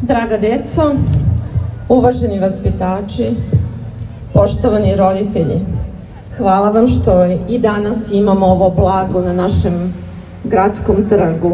Draga deco, uvaženi vaspitači, poštovani roditelji, hvala vam što i danas imamo ovo blago na našem gradskom trgu.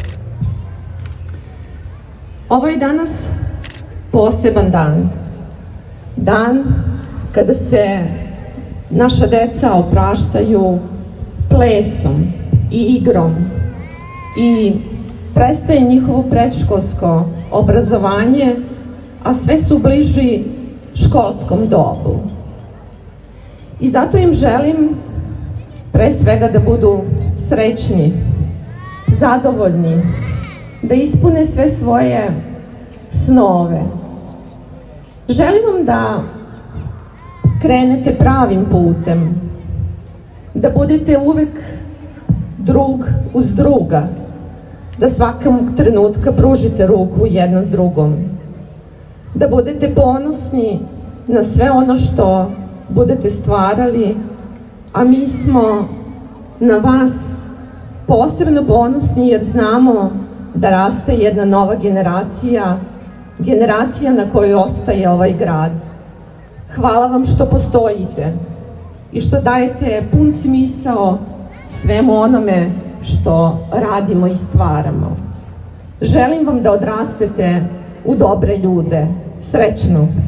Ovo je danas poseban dan. Dan kada se naša deca opraštaju plesom i igrom i prestaje njihovo predškolsko obrazovanje, a sve su bliži školskom dobu. I zato im želim pre svega da budu srećni, zadovoljni, da ispune sve svoje snove. Želim vam da krenete pravim putem, da budete uvek drug uz druga, da svakog trenutka pružite ruku jednom drugom, da budete ponosni na sve ono što budete stvarali, a mi smo na vas posebno ponosni jer znamo da raste jedna nova generacija, generacija na kojoj ostaje ovaj grad. Hvala vam što postojite i što dajete pun smisao svemu onome što radimo i stvaramo. Želim vam da odrastete u dobre ljude. Srećno!